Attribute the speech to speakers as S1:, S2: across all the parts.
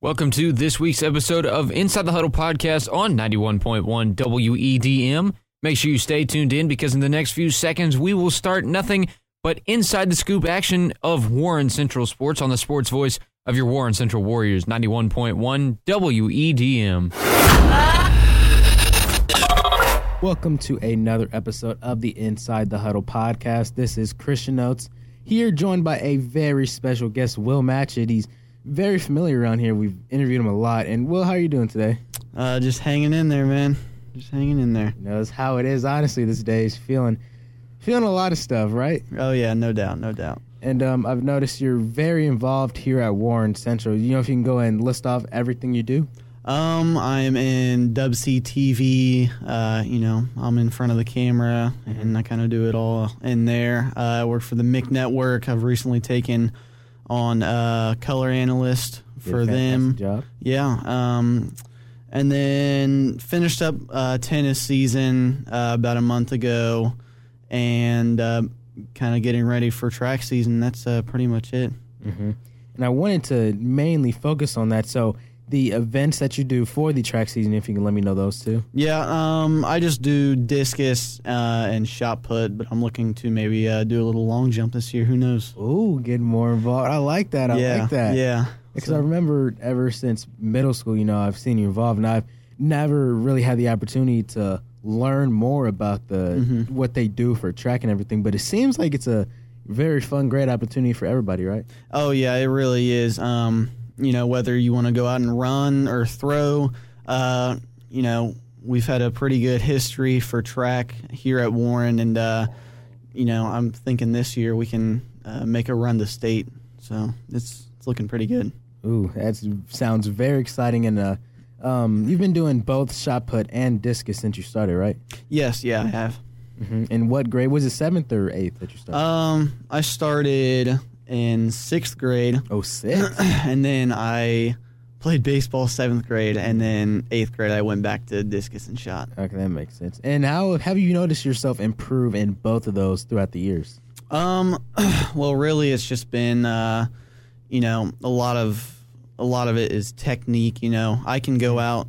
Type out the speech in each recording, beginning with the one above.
S1: Welcome to this week's episode of Inside the Huddle podcast on 91.1 WEDM. Make sure you stay tuned in because in the next few seconds we will start nothing but inside the scoop action of Warren Central Sports on the sports voice of your Warren Central Warriors, 91.1 WEDM.
S2: Welcome to another episode of the Inside the Huddle podcast. This is Christian Notes here, joined by a very special guest, Will Matchett. He's very familiar around here. We've interviewed him a lot. And Will, how are you doing today?
S3: Just hanging in there, man. Just hanging in there.
S2: Knows how it is, honestly, this day. He's feeling a lot of stuff, right?
S3: Oh, yeah, no doubt, no doubt.
S2: And I've noticed you're very involved here at Warren Central. You know if you can go and list off everything you do?
S3: I'm in Dub C TV. I'm in front of the camera, and I kind of do it all in there. I work for the MIC Network. I've recently taken on color analyst for them.
S2: Job.
S3: Yeah. And then finished up tennis season about a month ago, and kind of getting ready for track season. That's pretty much it.
S2: Mm-hmm. And I wanted to mainly focus on that. So the events that you do for the track season, if you can let me know those too.
S3: Yeah, I just do discus and shot put, but I'm looking to maybe do a little long jump this year. Who knows?
S2: Ooh, getting more involved. I like that.
S3: Yeah.
S2: Because I remember ever since middle school, I've seen you involved, and I've never really had the opportunity to learn more about what they do for track and everything. But it seems like it's a very fun, great opportunity for everybody, right?
S3: Oh, yeah, it really is. Whether you want to go out and run or throw, we've had a pretty good history for track here at Warren, and, I'm thinking this year we can make a run to state. So it's looking pretty good.
S2: Ooh, that sounds very exciting. And you've been doing both shot put and discus since you started, right?
S3: Yes, yeah, I have.
S2: Mm-hmm. And what grade? Was it 7th or 8th that you started?
S3: I started in 6th grade.
S2: Oh, 6th?
S3: And then I played baseball 7th grade, and then 8th grade I went back to discus and shot.
S2: Okay, that makes sense. And how have you noticed yourself improve in both of those throughout the years?
S3: Well, really, it's just been, a lot of it is technique. I can go out,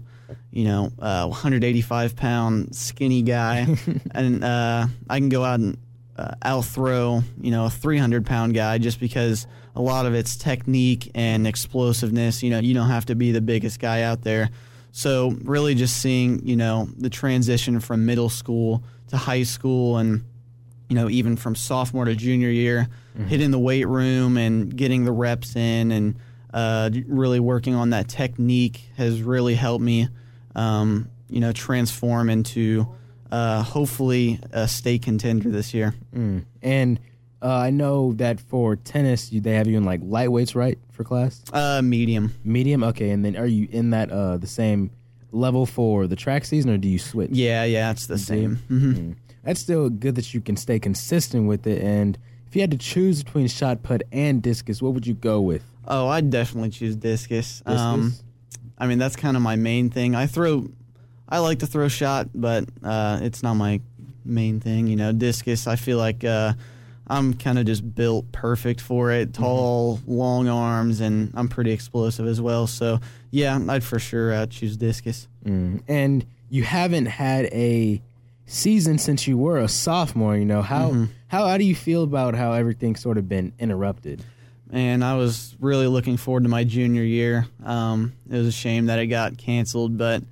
S3: 185-pound skinny guy, and I can go out and out throw, a 300-pound guy, just because a lot of it's technique and explosiveness. You don't have to be the biggest guy out there. So really just seeing, the transition from middle school to high school, and, even from sophomore to junior year, hitting the weight room and getting the reps in, and really working on that technique has really helped me, transform into hopefully a state contender this year.
S2: And I know that for tennis, they have you in like lightweights, right, for class?
S3: Medium.
S2: Medium, okay. And then are you in that the same level for the track season, or do you switch?
S3: Yeah, it's the same. Mm-hmm.
S2: That's still good that you can stay consistent with it. And if you had to choose between shot put and discus, what would you go with?
S3: Oh, I'd definitely choose discus.
S2: Discus?
S3: That's kind of my main thing. I like to throw shot, but it's not my main thing. Discus, I feel like I'm kind of just built perfect for it. Tall, long arms, and I'm pretty explosive as well. So, yeah, I'd for sure choose discus.
S2: And you haven't had a season since you were a sophomore. How do you feel about how everything's sort of been interrupted?
S3: And I was really looking forward to my junior year. It was a shame that it got canceled, but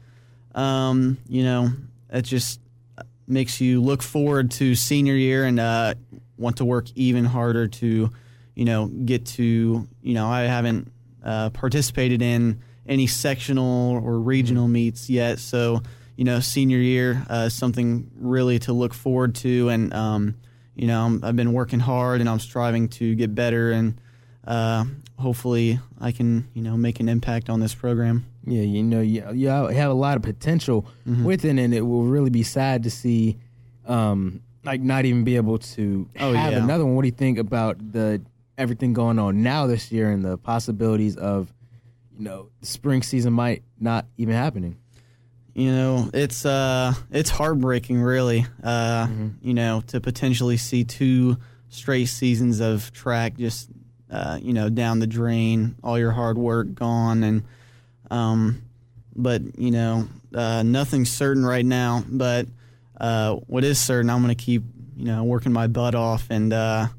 S3: it just makes you look forward to senior year and want to work even harder to, get to, I haven't participated in any sectional or regional meets yet. So, senior year is something really to look forward to. And, I've been working hard, and I'm striving to get better, and hopefully I can, make an impact on this program.
S2: Yeah, you have a lot of potential with it, and it will really be sad to see, not even be able to have another one. What do you think about everything going on now this year, and the possibilities of, the spring season might not even happening?
S3: It's heartbreaking, really. To potentially see 2 straight seasons of track just, down the drain, all your hard work gone. And, But, nothing's certain right now. But what is certain, I'm going to keep, working my butt off and,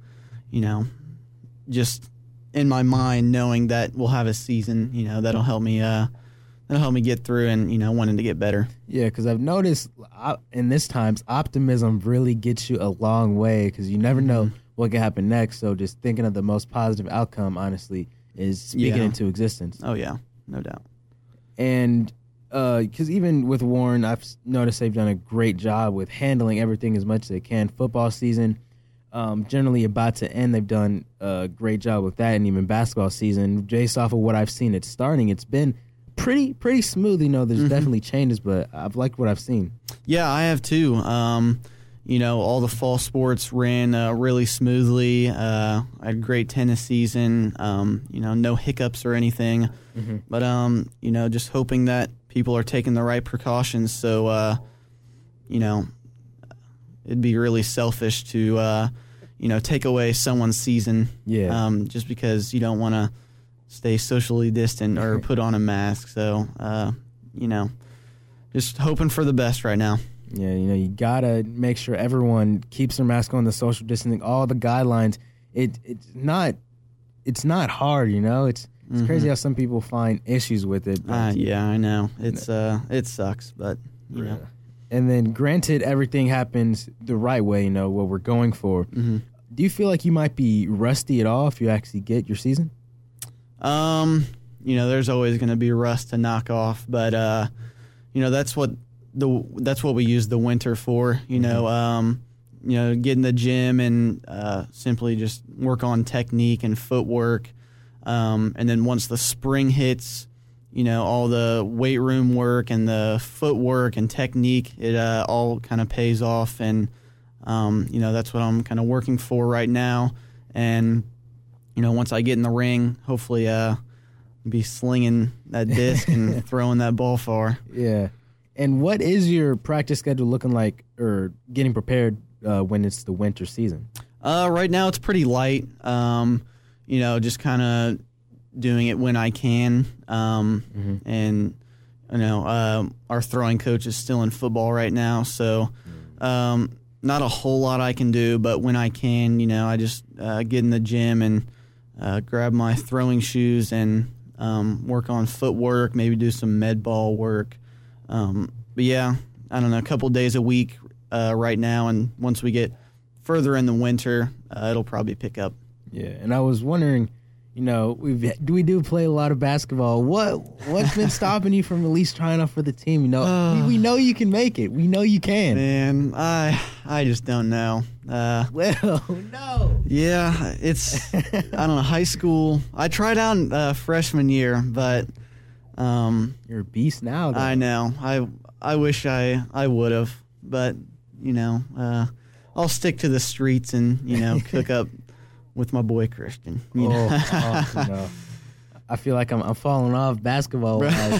S3: just in my mind knowing that we'll have a season, that'll help me get through and, wanting to get better.
S2: Yeah, because I've noticed in this times, optimism really gets you a long way because you never know what could happen next. So just thinking of the most positive outcome, honestly, is speaking into existence.
S3: Oh, yeah, no doubt.
S2: And because even with Warren, I've noticed they've done a great job with handling everything as much as they can. Football season, generally about to end, they've done a great job with that, and even basketball season. Based off of what I've seen it's starting, it's been pretty smooth. There's definitely changes, but I've liked what I've seen.
S3: Yeah, I have too. All the fall sports ran really smoothly. I had a great tennis season. No hiccups or anything. But just hoping that people are taking the right precautions. So, it'd be really selfish to take away someone's season.
S2: Yeah.
S3: Just because you don't want to stay socially distant or put on a mask. So, just hoping for the best right now.
S2: Yeah, you got to make sure everyone keeps their mask on, the social distancing, all the guidelines. It's not hard, It's crazy how some people find issues with it.
S3: Yeah, I know. It sucks, but,
S2: And then granted everything happens the right way, what we're going for. Do you feel like you might be rusty at all if you actually get your season?
S3: There's always going to be rust to knock off, but that's what we use the winter for. Get in the gym and simply just work on technique and footwork, and then once the spring hits, all the weight room work and the footwork and technique, it all kind of pays off, and that's what I'm kind of working for right now, and. Once I get in the ring, hopefully be slinging that disc and throwing that ball far.
S2: Yeah. And what is your practice schedule looking like or getting prepared when it's the winter season?
S3: Right now it's pretty light. Just kind of doing it when I can. And, our throwing coach is still in football right now, so not a whole lot I can do, but when I can, I just get in the gym and grab my throwing shoes and work on footwork, maybe do some med ball work. But yeah, I don't know, a couple days a week right now, and once we get further in the winter, it'll probably pick up.
S2: Yeah, and I was wondering, we do play a lot of basketball. What's been stopping you from at least trying out for the team? We know you can make it. We know you can.
S3: Man, I just don't know.
S2: Well, no.
S3: Yeah, it's I don't know. High school. I tried out freshman year, but
S2: you're a beast now. Though.
S3: I know. I wish I would have, but I'll stick to the streets and cook up. With my boy Christian.
S2: I feel like I'm falling off basketball.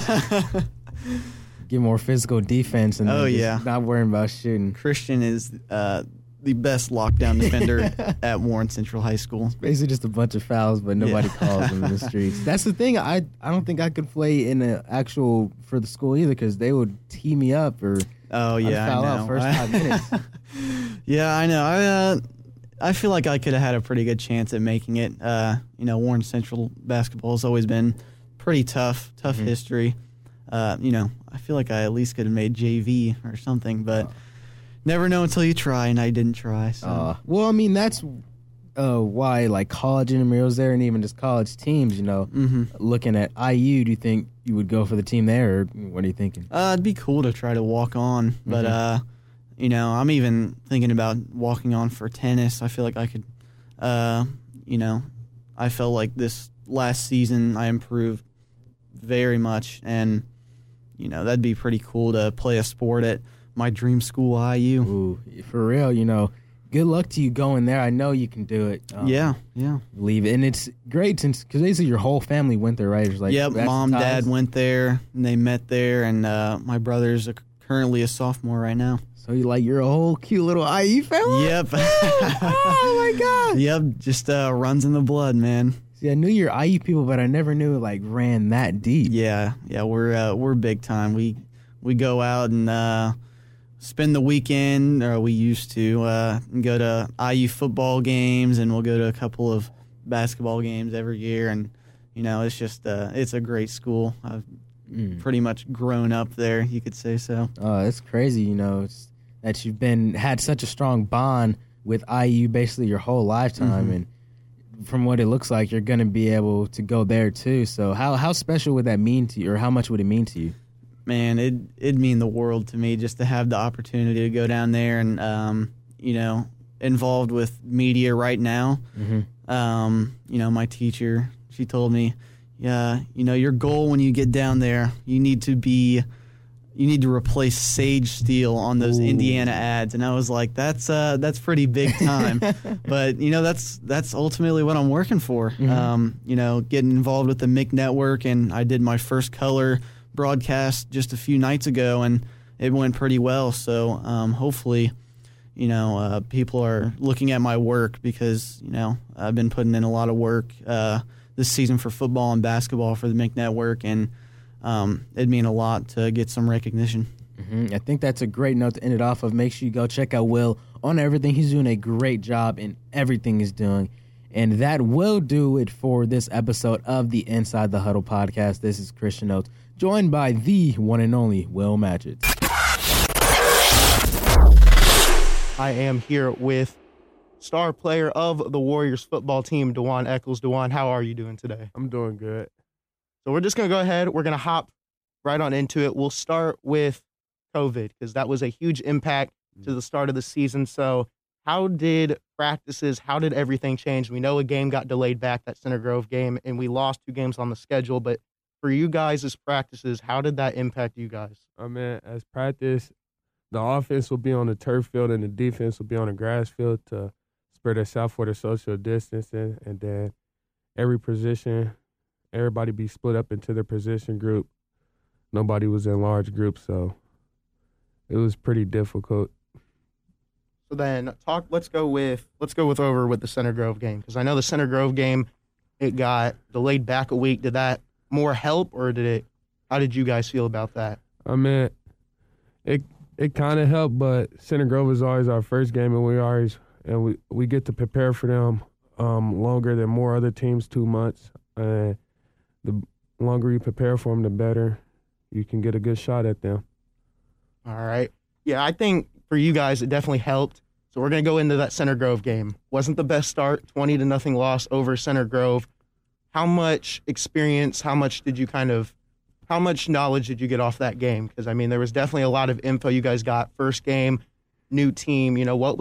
S2: Get more physical defense and not worrying about shooting.
S3: Christian is the best lockdown defender at Warren Central High School.
S2: It's basically just a bunch of fouls, but nobody calls them in the streets. That's the thing. I don't think I could play in the actual for the school either because they would tee me up or
S3: I'd foul
S2: out first 5 minutes.
S3: Yeah, I know. I feel like I could have had a pretty good chance at making it. Warren Central basketball has always been pretty tough history. I feel like I at least could have made JV or something, but never know until you try, and I didn't try. So.
S2: Well, I mean, that's why like college intramurals there and even just college teams, looking at IU, do you think you would go for the team there, or what are you thinking?
S3: It'd be cool to try to walk on, but I'm even thinking about walking on for tennis. I feel like I could, I felt like this last season I improved very much, and, that'd be pretty cool to play a sport at my dream school, IU.
S2: Ooh, for real, good luck to you going there. I know you can do it.
S3: Yeah.
S2: Believe it. And it's great because basically your whole family went there, right? Like,
S3: yep, mom, dad went there, and they met there, and my brother's currently a sophomore right now.
S2: So you're a whole cute little IU family?
S3: Yep.
S2: Oh my God.
S3: Yep, just runs in the blood, man.
S2: See, I knew your IU people, but I never knew it like ran that deep.
S3: Yeah, we're big time. We go out and spend the weekend, or we used to go to IU football games, and we'll go to a couple of basketball games every year. And it's just it's a great school. I've pretty much grown up there, you could say so.
S2: Oh, it's crazy, it's that you've had such a strong bond with IU basically your whole lifetime, and from what it looks like, you're going to be able to go there too. So how special would that mean to you, or how much would it mean to you?
S3: Man, it'd mean the world to me just to have the opportunity to go down there and, involved with media right now. My teacher, she told me, your goal when you get down there, you need to replace Sage Steele on those Indiana ads. And I was like, that's pretty big time. But, that's ultimately what I'm working for. Getting involved with the MIC Network, and I did my first color broadcast just a few nights ago, and it went pretty well. So hopefully, people are looking at my work because, I've been putting in a lot of work this season for football and basketball for the MIC Network, and it'd mean a lot to get some recognition.
S2: I think that's a great note to end it off of. Make sure you go check out Will on everything. He's doing a great job in everything he's doing. And that will do it for this episode of the Inside the Huddle podcast. This is Christian Oates, joined by the one and only Will Matchett.
S4: I am here with star player of the Warriors football team, Dajuan Eccles. Dajuan, how are you doing today?
S5: I'm doing good.
S4: So we're just going to go ahead. We're going to hop right on into it. We'll start with COVID because that was a huge impact to the start of the season. So how did practices, how did everything change? We know a game got delayed back, that Center Grove game, and we lost 2 games on the schedule. But for you guys as practices, how did that impact you guys?
S5: As practice, the offense will be on the turf field and the defense will be on the grass field to spread us out for the social distancing. And then every position, everybody be split up into their position group. Nobody was in large groups, so it was pretty difficult.
S4: So then let's go with the Center Grove game, because I know the Center Grove game, it got delayed back a week. Did that more help, or how did you guys feel about that?
S5: It kind of helped, but Center Grove is always our first game, and we get to prepare for them longer than more other teams, 2 months. And the longer you prepare for them, the better you can get a good shot at them.
S4: All right. Yeah, I think for you guys, it definitely helped. So we're going to go into that Center Grove game. Wasn't the best start, 20-0 loss over Center Grove. How much experience, how much knowledge did you get off that game? Because, there was definitely a lot of info you guys got. First game, new team. What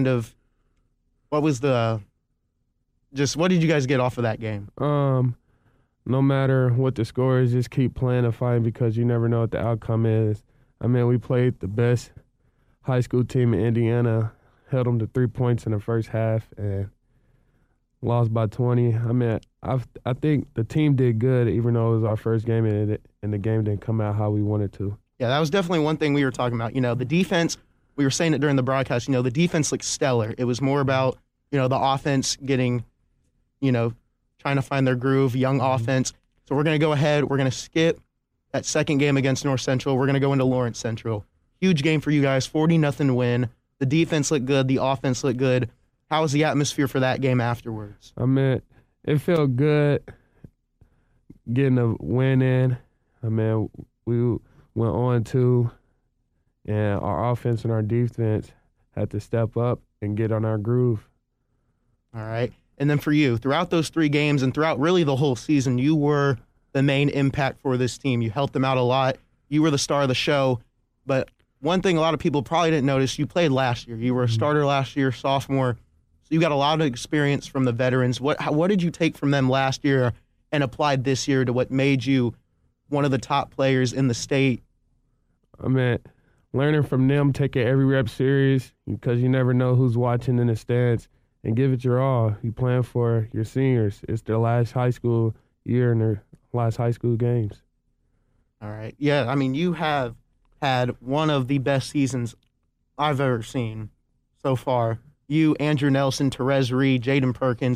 S4: did you guys get off of that game?
S5: No matter what the score is, just keep playing and fighting because you never know what the outcome is. We played the best high school team in Indiana, held them to 3 points in the first half, and lost by 20. I think the team did good, even though it was our first game, and the game didn't come out how we wanted to.
S4: Yeah, that was definitely one thing we were talking about. The defense, we were saying it during the broadcast, the defense looked stellar. It was more about, the offense getting, trying to find their groove, young offense. So we're going to go ahead. We're going to skip that second game against North Central. We're going to go into Lawrence Central. Huge game for you guys, 40-0 win. The defense looked good. The offense looked good. How was the atmosphere for that game afterwards?
S5: It felt good getting a win in. We went on to, and our offense and our defense had to step up and get on our groove.
S4: All right. And then for you, throughout those 3 games and throughout really the whole season, you were the main impact for this team. You helped them out a lot. You were the star of the show. But one thing a lot of people probably didn't notice, you played last year. You were a starter last year, sophomore. So you got a lot of experience from the veterans. What did you take from them last year and applied this year to what made you one of the top players in the state?
S5: Learning from them, taking every rep serious because you never know who's watching in the stands, and give it your all. You playing for your seniors. It's their last high school year and their last high school games.
S4: All right. Yeah, you have had one of the best seasons I've ever seen so far. You, Andrew Nelson, Therese Reed, Jaden Perkins.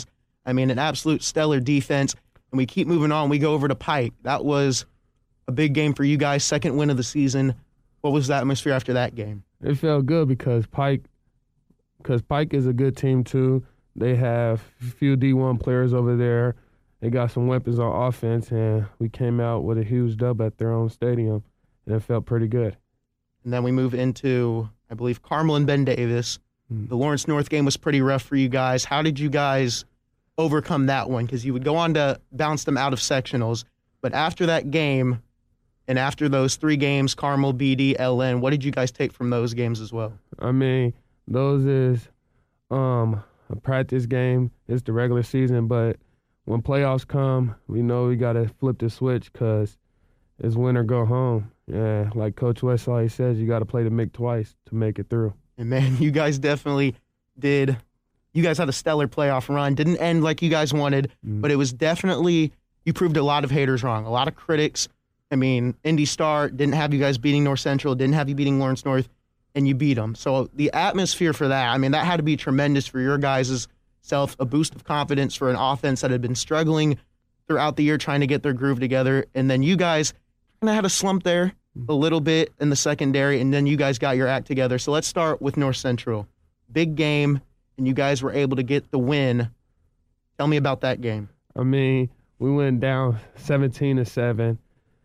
S4: I mean, an absolute stellar defense. And we keep moving on. We go over to Pike. That was a big game for you guys, second win of the season. What was the atmosphere after that game?
S5: It felt good because Pike is a good team too. They have a few D1 players over there. They got some weapons on offense, and we came out with a huge dub at their own stadium, and it felt pretty good.
S4: And then we move into, I believe, Carmel and Ben Davis. The Lawrence North game was pretty rough for you guys. How did you guys overcome that one? Because you would go on to bounce them out of sectionals. But after that game, and after those 3 games, Carmel, BD, LN, what did you guys take from those games as well?
S5: I mean, those is a practice game. It's the regular season, but when playoffs come, we know we got to flip the switch because it's win or go home. Yeah, like Coach West always says, you got to play the MIC twice to make it through.
S4: And, man, you guys definitely did. You guys had a stellar playoff run. Didn't end like you guys wanted, but it was definitely – you proved a lot of haters wrong, a lot of critics. I mean, Indy Star didn't have you guys beating North Central, didn't have you beating Lawrence North, and you beat them. So the atmosphere for that, I mean, that had to be tremendous for your guys' self, a boost of confidence for an offense that had been struggling throughout the year trying to get their groove together. And then you guys kind of had a slump there a little bit in the secondary, and then you guys got your act together. So let's start with North Central. Big game, and you guys were able to get the win. Tell me about that game.
S5: I mean, we went down 17-7,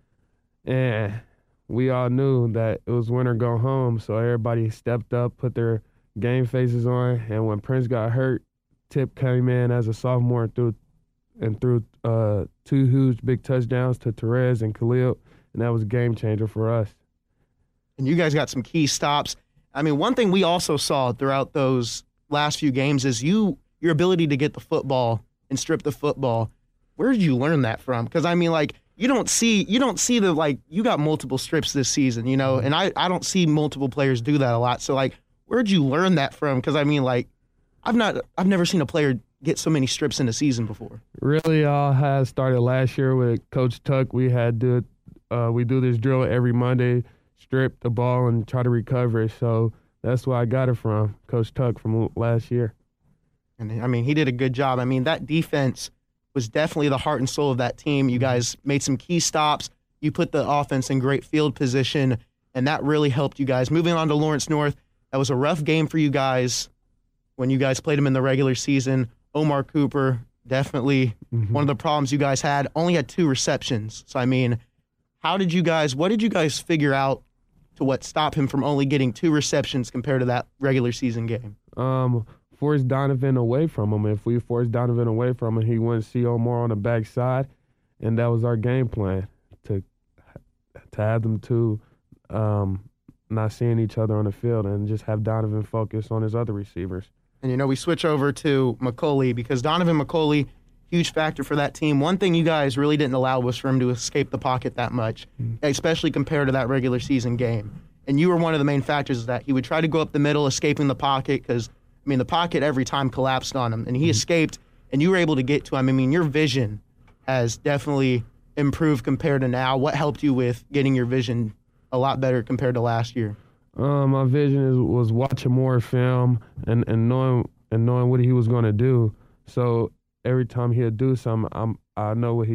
S5: and we all knew that it was win or go home, so everybody stepped up, put their game faces on, and when Prince got hurt, Tip came in as a sophomore and threw 2 huge big touchdowns to Therese and Khalil, and that was a game changer for us.
S4: And you guys got some key stops. I mean, one thing we also saw throughout those last few games is your ability to get the football and strip the football. Where did you learn that from? Because, I mean, like, you don't see the, like, you got multiple strips this season, you know, and I don't see multiple players do that a lot. So, like, where'd you learn that from? Because, I mean, like, I've never seen a player get so many strips in a season before.
S5: Really, all has started last year with Coach Tuck. We do this drill every Monday, strip the ball and try to recover it. So that's where I got it from, Coach Tuck from last year.
S4: And, I mean, he did a good job. I mean, that defense was definitely the heart and soul of that team. You guys made some key stops. You put the offense in great field position, and that really helped you guys. Moving on to Lawrence North, that was a rough game for you guys when you guys played him in the regular season. Omar Cooper, definitely one of the problems you guys had, only had 2 receptions. So, I mean, what did you guys figure out to what stopped him from only getting 2 receptions compared to that regular season game?
S5: Force Donovan away from him. If we forced Donovan away from him, he wouldn't see Omar on the backside, and that was our game plan, to have them two not seeing each other on the field and just have Donovan focus on his other receivers.
S4: And, you know, we switch over to McCauley because Donovan McCauley, huge factor for that team. One thing you guys really didn't allow was for him to escape the pocket that much, especially compared to that regular season game. And you were one of the main factors of that. He would try to go up the middle, escaping the pocket because, I mean, the pocket every time collapsed on him. And he escaped, and you were able to get to him. I mean, your vision has definitely improved compared to now. What helped you with getting your vision a lot better compared to last year?
S5: My vision was watching more film and knowing what he was going to do. So every time he'd do something, I know what he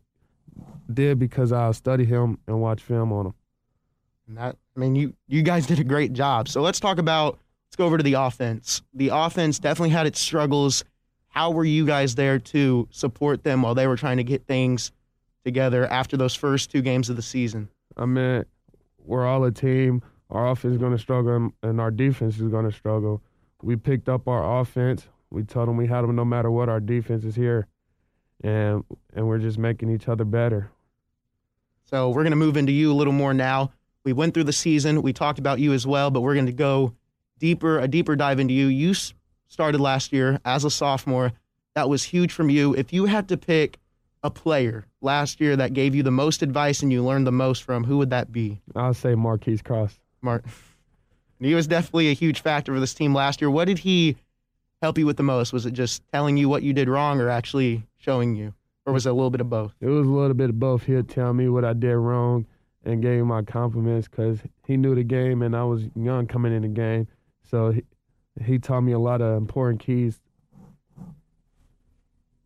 S5: did because I'll study him and watch film on him.
S4: And that, I mean, you guys did a great job. So let's go over to the offense. The offense definitely had its struggles. How were you guys there to support them while they were trying to get things together after those first 2 games of the season?
S5: I mean, we're all a team. Our offense is going to struggle, and our defense is going to struggle. We picked up our offense. We told them we had them no matter what. Our defense is here, and we're just making each other better.
S4: So we're going to move into you a little more now. We went through the season. We talked about you as well, but we're going to go a deeper dive into you. You started last year as a sophomore. That was huge from you. If you had to pick a player last year that gave you the most advice and you learned the most from, who would that be?
S5: I'll say Marquise Cross.
S4: He was definitely a huge factor for this team last year. What did he help you with the most? Was it just telling you what you did wrong or actually showing you? Or was it a little bit of both?
S5: It was a little bit of both. He'd tell me what I did wrong and gave me my compliments because he knew the game and I was young coming in the game. So he taught me a lot of important keys.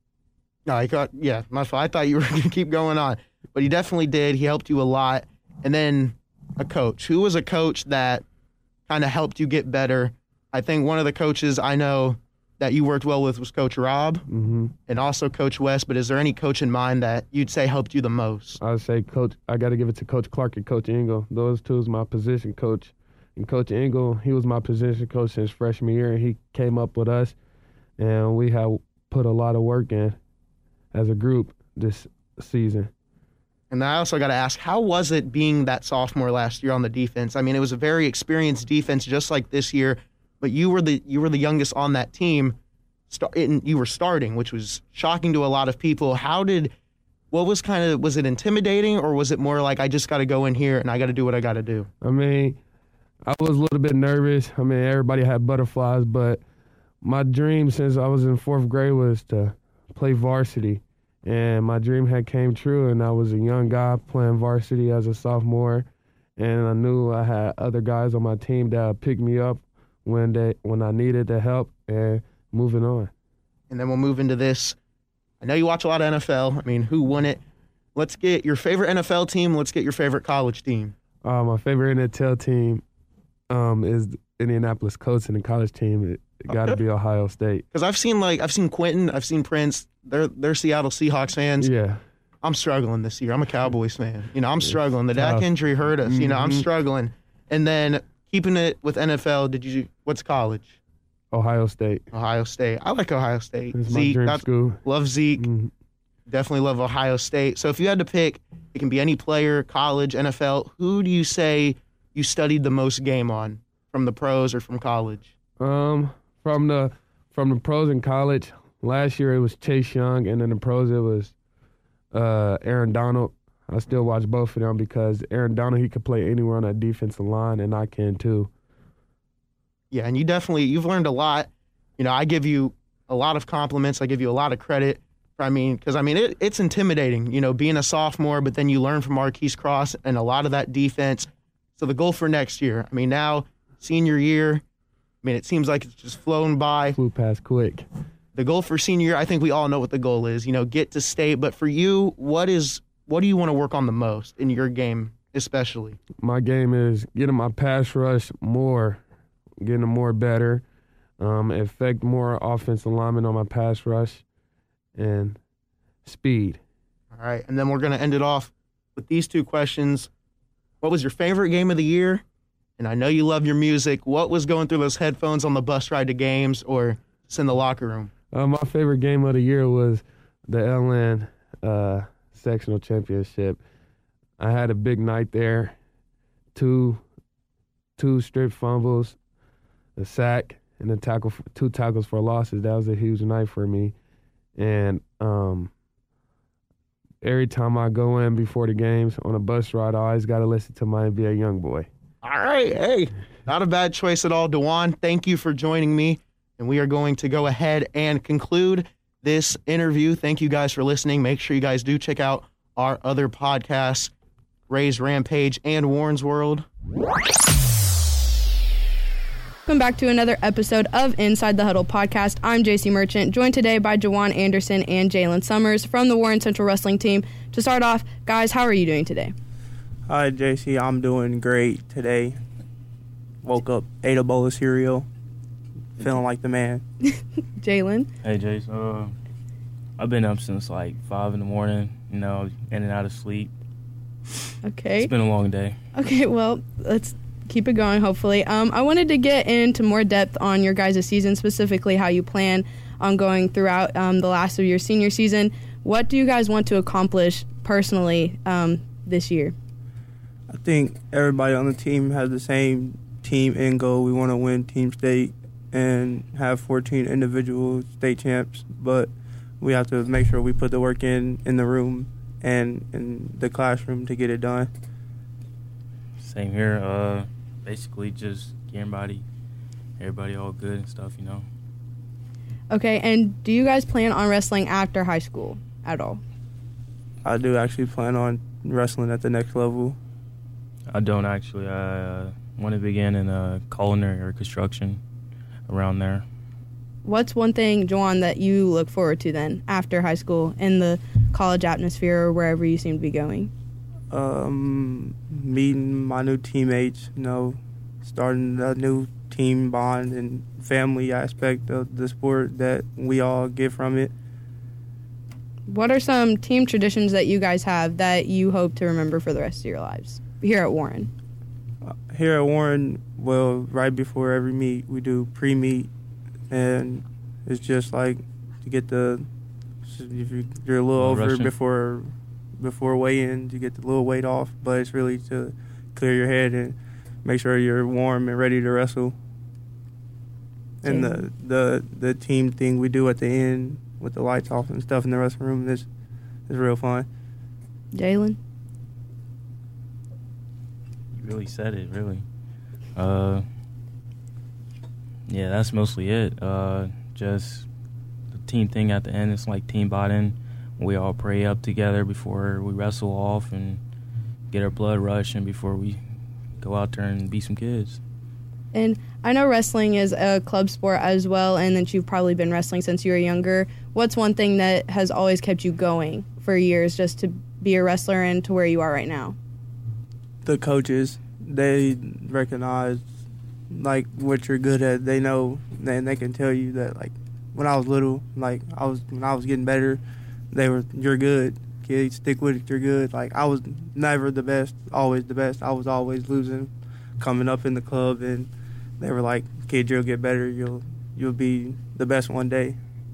S4: No, my fault. I thought you were going to keep going on. But he definitely did. He helped you a lot. And then a coach. Who was a coach that kind of helped you get better? I think one of the coaches I know that you worked well with was Coach Rob and also Coach West. But is there any coach in mind that you'd say helped you the most?
S5: I would say I got to give it to Coach Clark and Coach Engel. Those two is my position coach. And Coach Engel, he was my position coach since freshman year, and he came up with us. And we have put a lot of work in as a group this season.
S4: And I also got to ask, how was it being that sophomore last year on the defense? I mean, it was a very experienced defense, just like this year, but you were the youngest on that team. You were starting, which was shocking to a lot of people. Was it intimidating, or was it more like, I just got to go in here and I got to do what I got to do?
S5: I mean, I was a little bit nervous. I mean, everybody had butterflies, but my dream since I was in 4th grade was to play varsity. And my dream had came true, and I was a young guy playing varsity as a sophomore, and I knew I had other guys on my team that would pick me up when I needed the help, and moving on.
S4: And then we'll move into this. I know you watch a lot of NFL. I mean, who won it? Let's get your favorite NFL team. Let's get your favorite college team.
S5: My favorite NFL team is the Indianapolis Colts, and the college team, it got to be Ohio State.
S4: Because I've seen Quentin, I've seen Prince. They're Seattle Seahawks fans.
S5: Yeah.
S4: I'm struggling this year. I'm a Cowboys fan. I'm struggling. The Dak injury hurt us. I'm struggling. And then keeping it with NFL, what's college?
S5: Ohio State.
S4: Ohio State. I like Ohio State.
S5: It's my dream school.
S4: Love Zeke. Definitely love Ohio State. So if you had to pick, it can be any player, college, NFL, who do you say you studied the most game on from the pros or from college?
S5: From the pros in college, last year it was Chase Young, and then the pros it was Aaron Donald. I still watch both of them because Aaron Donald, he could play anywhere on that defensive line, and I can too.
S4: Yeah, and you've learned a lot. I give you a lot of compliments. I give you a lot of credit. It's intimidating, being a sophomore, but then you learn from Marquise Cross and a lot of that defense. So the goal for next year, now senior year, it seems like it's just flown by.
S5: Flew past quick.
S4: The goal for senior year, I think we all know what the goal is, get to state. But for you, what do you want to work on the most in your game, especially?
S5: My game is getting my pass rush more, getting them more better, affect more offensive linemen on my pass rush, and speed.
S4: All right, and then we're going to end it off with these two questions. What was your favorite game of the year? And I know you love your music. What was going through those headphones on the bus ride to games or just in the locker room?
S5: My favorite game of the year was the LN sectional championship. I had a big night there. Two strip fumbles, a sack, and two tackles for losses. That was a huge night for me. And every time I go in before the games on a bus ride, I always got to listen to my NBA Youngboy.
S4: All right. Hey, not a bad choice at all. DeJuan, thank you for joining me. And we are going to go ahead and conclude this interview. Thank you guys for listening. Make sure you guys do check out our other podcasts, Raise Rampage and Warren's World.
S6: Welcome back to another episode of Inside the Huddle podcast. I'm JC Merchant, joined today by Jawan Anderson and Jalen Summers from the Warren Central Wrestling team. To start off, guys, how are you doing today?
S7: Hi, JC. I'm doing great today. Woke up, ate a bowl of cereal, feeling like the man.
S6: Jalen?
S8: Hey, Jace. I've been up since like 5 in the morning, in and out of sleep.
S6: Okay.
S8: It's been a long day.
S6: Okay, well, let's keep it going, hopefully. I wanted to get into more depth on your guys' season, specifically how you plan on going throughout the last of your senior season. What do you guys want to accomplish personally this year?
S7: I think everybody on the team has the same team end goal. We want to win team state and have 14 individual state champs, but we have to make sure we put the work in the room and in the classroom to get it done.
S8: Same here. Basically just getting everybody all good and stuff,
S6: Okay, and do you guys plan on wrestling after high school at all?
S7: I do actually plan on wrestling at the next level.
S8: I don't actually. I want to begin in culinary or construction around there.
S6: what's one thing, Juwan, that you look forward to then after high school in the college atmosphere or wherever you seem to be going?
S7: Meeting my new teammates, starting a new team bond and family aspect of the sport that we all get from it.
S6: What are some team traditions that you guys have that you hope to remember for the rest of your lives here at Warren?
S7: Here at Warren, right before every meet, we do pre-meet, and it's just like to get if you're a little over
S8: rushing
S7: before weigh-in, you get the little weight off, but it's really to clear your head and make sure you're warm and ready to wrestle. And the team thing we do at the end with the lights off and stuff in the wrestling room is real fun.
S6: Jalen?
S8: You really said it, really. Yeah, that's mostly it. Just the team thing at the end. It's like team bonding. We all pray up together before we wrestle off and get our blood rushing before we go out there and beat some kids.
S6: And I know wrestling is a club sport as well, and that you've probably been wrestling since you were younger. What's one thing that has always kept you going for years just to be a wrestler and to where you are right now?
S7: The coaches, they recognize what you're good at. They know, and they can tell you that when I was little, when I was getting better, you're good, kid, stick with it, you're good. I was never the best, always the best. I was always losing, coming up in the club, and they were like, kid, you'll get better, you'll be the best one day.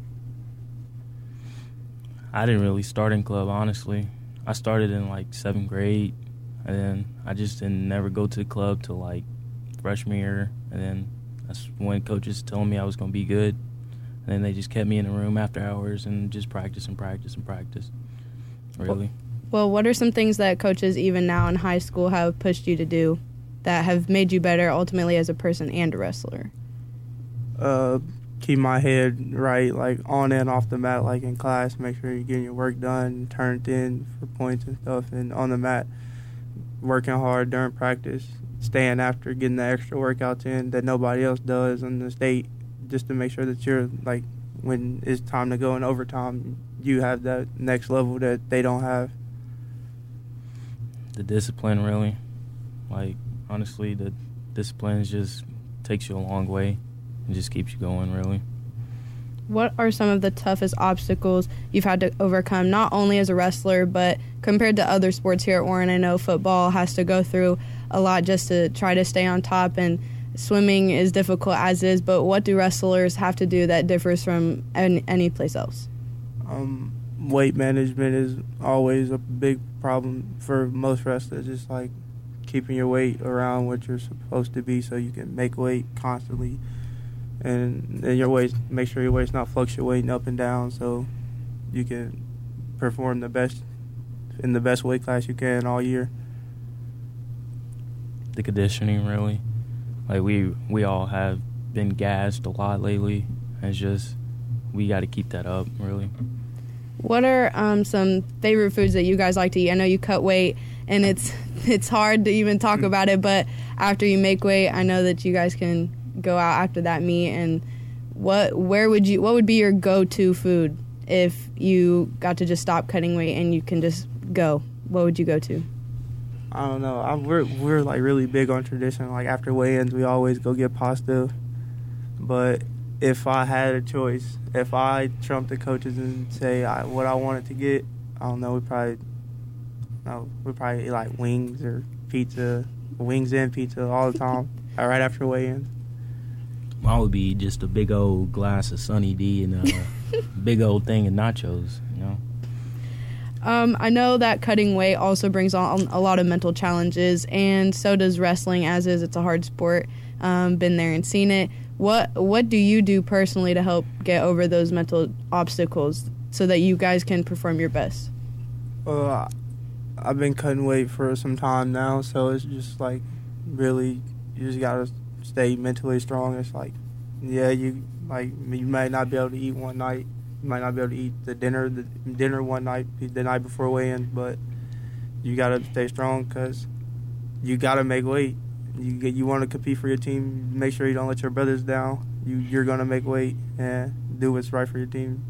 S8: I didn't really start in club, honestly. I started in 7th grade, and then I just didn't never go to the club till freshman year, and then that's when coaches told me I was going to be good. And then they just kept me in the room after hours and just practice and practice and practice, really.
S6: Well, what are some things that coaches even now in high school have pushed you to do that have made you better ultimately as a person and a wrestler?
S7: Keep my head right, on and off the mat, in class, make sure you're getting your work done, turned in for points and stuff, and on the mat, working hard during practice, staying after, getting the extra workouts in that nobody else does in the state, just to make sure that you're, when it's time to go in overtime, you have that next level that they don't have.
S8: The discipline, really. Honestly, the discipline just takes you a long way and just keeps you going, really.
S6: What are some of the toughest obstacles you've had to overcome, not only as a wrestler, but compared to other sports here at Warren? I know football has to go through a lot just to try to stay on top, and swimming is difficult as is, but what do wrestlers have to do that differs from any place else?
S7: Weight management is always a big problem for most wrestlers. It's keeping your weight around what you're supposed to be so you can make weight constantly. And your weight, make sure your weight's not fluctuating up and down so you can perform the best in the best weight class you can all year.
S8: The conditioning, really. We all have been gassed a lot lately. And it's just, we got to keep that up, really.
S6: What are some favorite foods that you guys like to eat? I know you cut weight, and it's hard to even talk about it, but after you make weight, I know that you guys can go out after that meet. And what would be your go-to food if you got to just stop cutting weight and you can just go? What would you go to?
S7: I don't know. We're really big on tradition. After weigh-ins, we always go get pasta. But if I had a choice, if I trumped the coaches and say what I wanted to get, I don't know. We'd probably eat wings or pizza, wings and pizza all the time. Right after weigh-ins.
S8: Mine would be just a big old glass of Sunny D and a big old thing of nachos.
S6: I know that cutting weight also brings on a lot of mental challenges, and so does wrestling, as is. It's a hard sport. Been there and seen it. What do you do personally to help get over those mental obstacles so that you guys can perform your best?
S7: I've been cutting weight for some time now, so it's just really, you just gotta stay mentally strong. It's you might not be able to eat one night. You might not be able to eat the dinner one night, the night before weigh-in, but you got to stay strong because you got to make weight. You want to compete for your team. Make sure you don't let your brothers down, you're gonna make weight and do what's right for your team.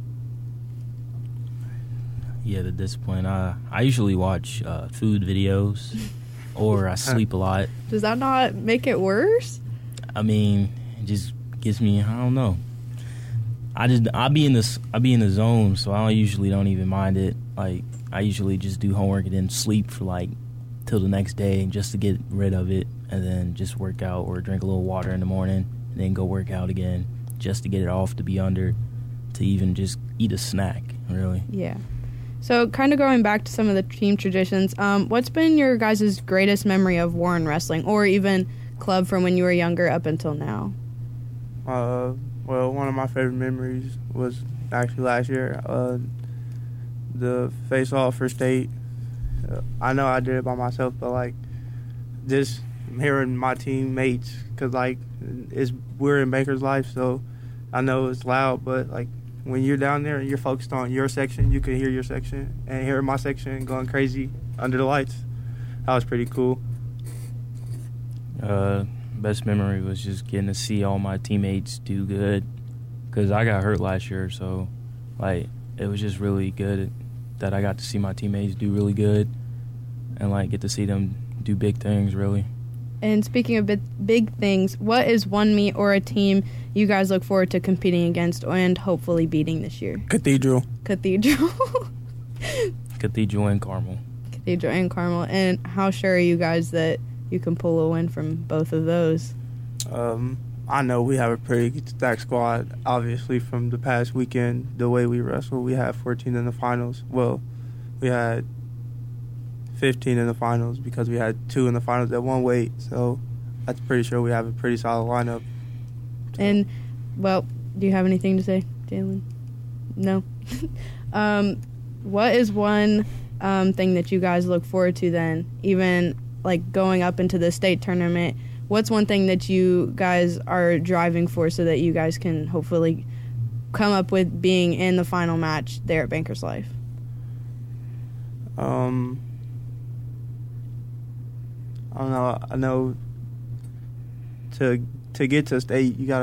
S8: Yeah, the discipline. I usually watch food videos, or I sleep a lot.
S6: Does that not make it worse?
S8: I mean, it just gives me, I don't know. I be in the zone, so I usually don't even mind it. Like, I usually just do homework and then sleep for like till the next day just to get rid of it, and then just work out or drink a little water in the morning and then go work out again just to get it off, to be under, to even just eat a snack, really.
S6: Yeah. So kind of going back to some of the team traditions, what's been your guys' greatest memory of Warren Wrestling, or even club from when you were younger up until now?
S7: Well, one of my favorite memories was actually last year, the face-off for state. I know I did it by myself, but, like, just hearing my teammates, because, like, we're in Bankers Life, so I know it's loud, but, like, when you're down there and you're focused on your section, you can hear your section, and hear my section going crazy under the lights. That was pretty cool.
S8: Best memory was just getting to see all my teammates do good, because I got hurt last year, so like it was just really good that I got to see my teammates do really good and like get to see them do big things, really.
S6: And speaking of big things, what is one meet or a team you guys look forward to competing against and hopefully beating this year?
S7: Cathedral
S8: and Carmel.
S6: Cathedral and Carmel. And how sure are you guys that you can pull a win from both of those?
S7: I know we have a pretty stacked squad. Obviously, from the past weekend, the way we wrestled, we had 14 in the finals. Well, we had 15 in the finals because we had 2 in the finals at one weight. So I'm pretty sure we have a pretty solid lineup.
S6: And, well, do you have anything to say, Jalen? No? What is one thing that you guys look forward to then, even like going up into the state tournament? What's one thing that you guys are driving for so that you guys can hopefully come up with being in the final match there at Bankers Life?
S7: I don't know. I know to get to state, you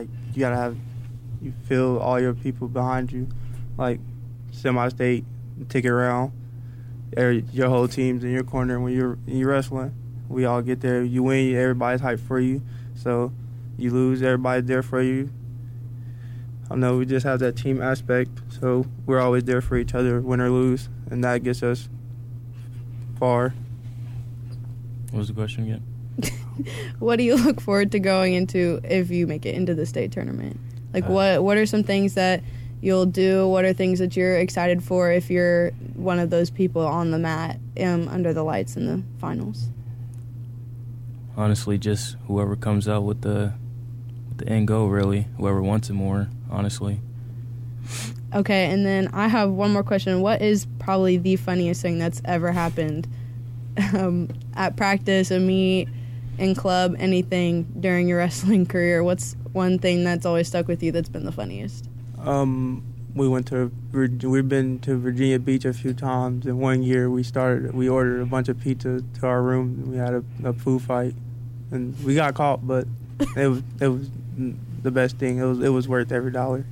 S7: feel all your people behind you, like semi-state, ticket round. Your whole team's in your corner when you're wrestling. We all get there. You win, everybody's hyped for you. So you lose, everybody's there for you. I know we just have that team aspect, so we're always there for each other, win or lose, and that gets us far.
S8: What was the question again?
S6: What do you look forward to going into if you make it into the state tournament? Like, what are some things that you'll do? What are things that you're excited for if you're one of those people on the mat under the lights in the finals?
S8: Honestly, just whoever comes out with the end goal, really. Whoever wants it more, honestly.
S6: Okay, and then I have one more question. What is probably the funniest thing that's ever happened at practice, a meet, in club, anything during your wrestling career? What's one thing that's always stuck with you that's been the funniest?
S7: We've been to Virginia Beach a few times, and one year we ordered a bunch of pizza to our room, and we had a food fight, and we got caught, but it was the best thing. It was worth every dollar.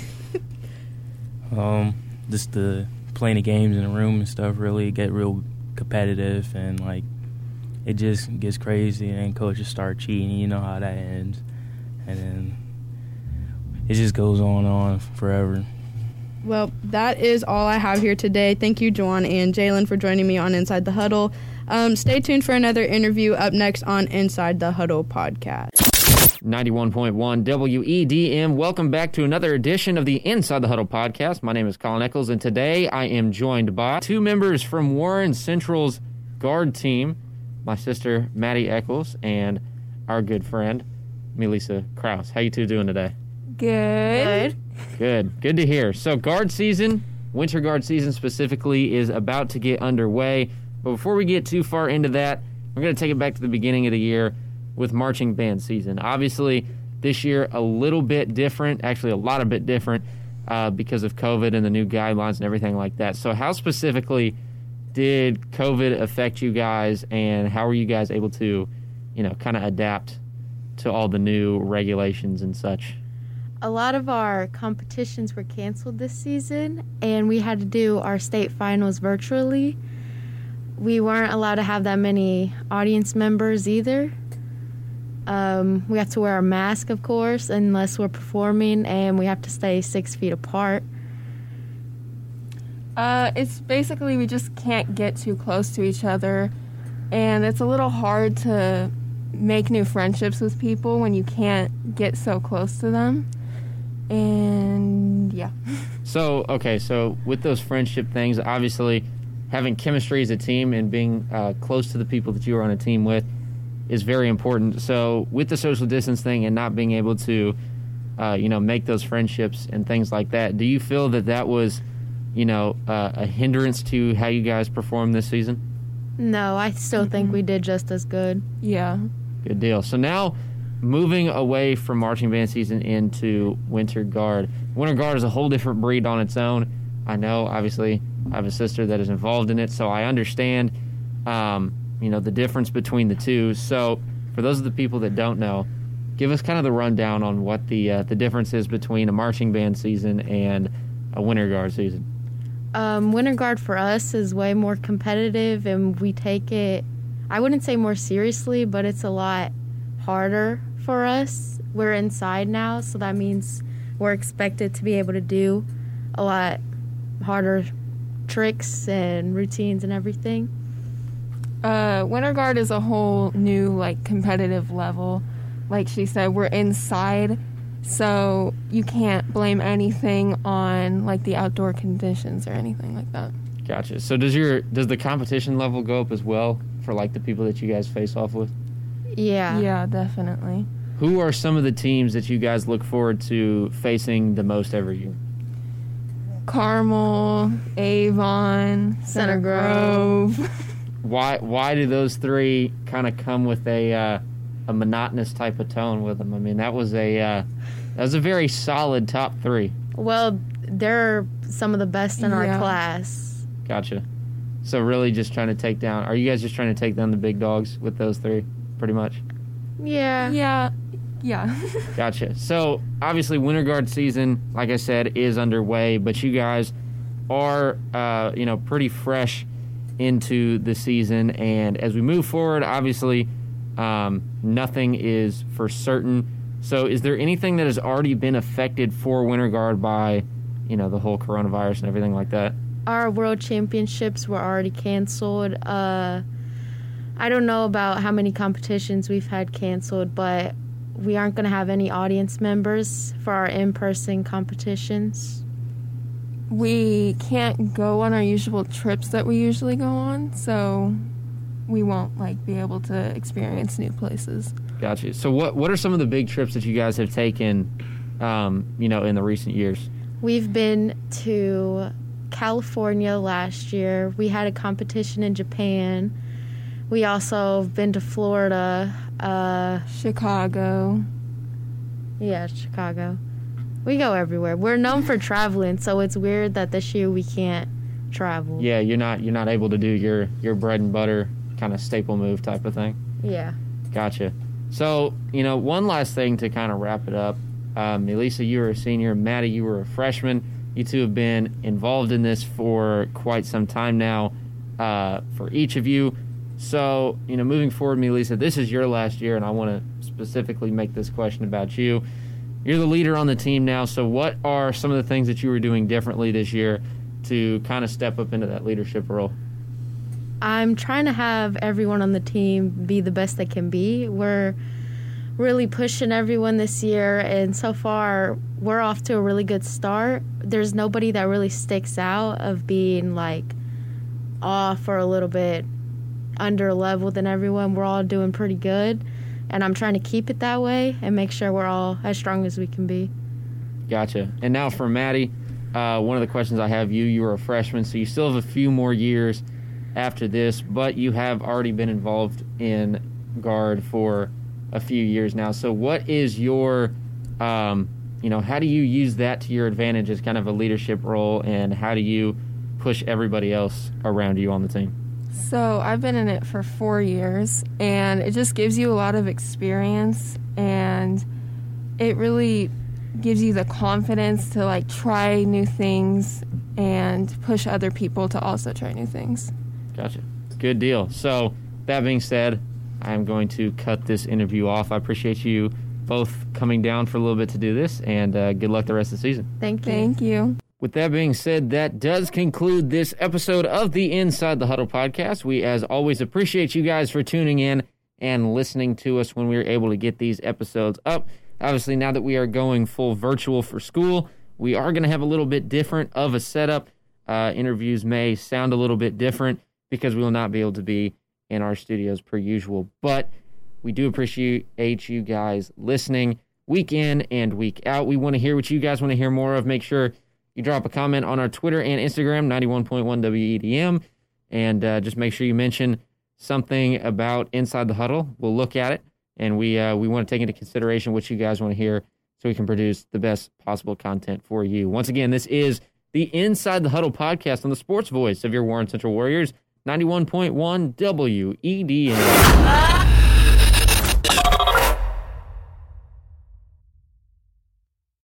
S8: Just the playing the games in the room and stuff really get real competitive, and like it just gets crazy, and then coaches start cheating. You know how that ends, and then it just goes on forever.
S6: Well, that is all I have here today. Thank you, Juwan and Jalen, for joining me on Inside the Huddle. Stay tuned for another interview up next on Inside the Huddle podcast.
S1: 91.1 WEDM. Welcome back to another edition of the Inside the Huddle podcast. My name is Colin Eccles, and today I am joined by 2 members from Warren Central's guard team, my sister, Maddie Eccles, and our good friend, Melissa Krause. How you 2 doing today?
S9: Good.
S1: Good to hear. So guard season, winter guard season specifically, is about to get underway. But before we get too far into that, we're going to take it back to the beginning of the year with marching band season. Obviously, this year a little bit different, actually a lot of bit different because of COVID and the new guidelines and everything like that. So how specifically did COVID affect you guys, and how were you guys able to, kind of adapt to all the new regulations and such?
S9: a lot of our competitions were canceled this season, and we had to do our state finals virtually. We weren't allowed to have that many audience members either. We have to wear a mask, of course, unless we're performing, and we have to stay 6 feet apart.
S10: It's basically we just can't get too close to each other, and it's a little hard to make new friendships with people when you can't get so close to them. And yeah.
S1: So with those friendship things, obviously having chemistry as a team and being close to the people that you are on a team with is very important. So with the social distance thing and not being able to, make those friendships and things like that, do you feel that was, a hindrance to how you guys performed this season?
S9: No, I still think we did just as good.
S10: Yeah.
S1: Good deal. So now, moving away from marching band season into Winter Guard. Winter Guard is a whole different breed on its own. I know, obviously, I have a sister that is involved in it, so I understand, the difference between the two. So for those of the people that don't know, give us kind of the rundown on what the difference is between a marching band season and a Winter Guard season.
S9: Winter Guard for us is way more competitive, and we take it, I wouldn't say more seriously, but it's a lot harder for us. We're inside now, so that means we're expected to be able to do a lot harder tricks and routines and everything.
S10: Winter Guard is a whole new competitive level. Like she said, we're inside, so you can't blame anything on the outdoor conditions or anything like that.
S1: Gotcha. So does the competition level go up as well for the people that you guys face off with?
S9: Yeah.
S10: Yeah, definitely.
S1: Who are some of the teams that you guys look forward to facing the most every year?
S10: Carmel, Avon, Center Grove.
S1: Why do those three kind of come with a monotonous type of tone with them? I mean, that was a very solid top three.
S9: Well, they're some of the best in our class.
S1: Gotcha. So really just trying to take down... Are you guys just trying to take down the big dogs with those three, pretty much?
S9: Yeah.
S10: Yeah.
S1: Gotcha. So, obviously, Winter Guard season, like I said, is underway, but you guys are, pretty fresh into the season, and as we move forward, obviously, nothing is for certain. So, is there anything that has already been affected for Winter Guard by, the whole coronavirus and everything like that?
S9: Our world championships were already canceled. I don't know about how many competitions we've had canceled, but we aren't going to have any audience members for our in-person competitions.
S10: We can't go on our usual trips that we usually go on, so we won't be able to experience new places.
S1: Gotcha. So what are some of the big trips that you guys have taken, in the recent years?
S9: We've been to California last year. We had a competition in Japan. We also have been to Florida.
S10: Chicago.
S9: Yeah, Chicago. We go everywhere. We're known for traveling, so it's weird that this year we can't travel.
S1: Yeah, you're not able to do your bread and butter kind of staple move type of thing.
S9: Yeah.
S1: Gotcha. So, one last thing to kind of wrap it up. Elisa, you were a senior. Maddie, you were a freshman. You two have been involved in this for quite some time now for each of you. So, moving forward, Melissa, this is your last year, and I want to specifically make this question about you. You're the leader on the team now, so what are some of the things that you were doing differently this year to kind of step up into that leadership role?
S9: I'm trying to have everyone on the team be the best they can be. We're really pushing everyone this year, and so far, we're off to a really good start. There's nobody that really sticks out of being, off or a little bit under level than everyone. We're all doing pretty good, and I'm trying to keep it that way and make sure we're all as strong as we can be.
S1: Gotcha. And now for Maddie, one of the questions I have, you were a freshman, so you still have a few more years after this, but you have already been involved in Guard for a few years now. So what is your, how do you use that to your advantage as kind of a leadership role, and how do you push everybody else around you on the team?
S10: So I've been in it for 4 years, and it just gives you a lot of experience, and it really gives you the confidence to like try new things and push other people to also try new things.
S1: Gotcha. Good deal. So that being said, I'm going to cut this interview off. I appreciate you both coming down for a little bit to do this, and good luck the rest of the season.
S9: Thank you.
S10: Thank you.
S1: With that being said, that does conclude this episode of the Inside the Huddle podcast. We, as always, appreciate you guys for tuning in and listening to us when we were able to get these episodes up. Obviously, now that we are going full virtual for school, we are going to have a little bit different of a setup. Interviews may sound a little bit different because we will not be able to be in our studios per usual. But we do appreciate you guys listening week in and week out. We want to hear what you guys want to hear more of. Make sure you drop a comment on our Twitter and Instagram, 91.1 WEDM, and just make sure you mention something about Inside the Huddle. We'll look at it, and we want to take into consideration what you guys want to hear so we can produce the best possible content for you. Once again, this is the Inside the Huddle podcast on the sports voice of your Warren Central Warriors, 91.1 WEDM.